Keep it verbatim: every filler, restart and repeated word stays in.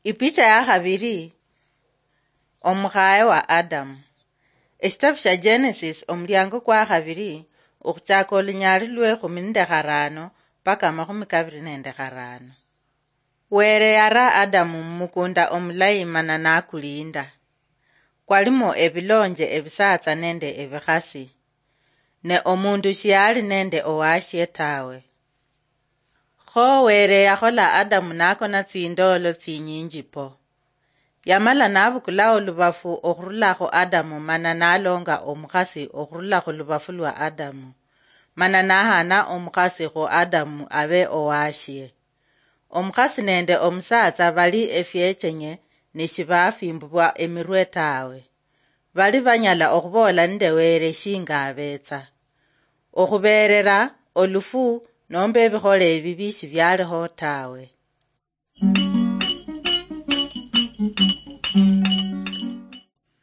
Ipicha ya khabiri omukhaye wa Adamu. Ekitabu sha Genesis omulyango kwa khabiri okuchaka olunyali lwe khumi nende kharano paka makhumi kabiri nende kharano. Were yara Adamu mumukunda omulayi mana nakulinda. Kwalimo ebilonje ebisatsa nende ebikhasi. Ne omundu shiyali nende owashye tawe. Kho were yakhola Adamu nakona tsindolo tsinyinji po. Yamala nabukula olubafu okhurulakho Adamu mana nalonga omukhasi okhurulakho lubafu lwa Adamu. Mana nahana omukhasi kho Adamu abe owashye. Omukhasi nende omusatsa bali efyechenye neshibafimbwa emirwe tawe. Bali banyala okhubola nende were shinga abetsa. Okhuberera olufu nombe ebikhole ebibi shibyaliho tawe.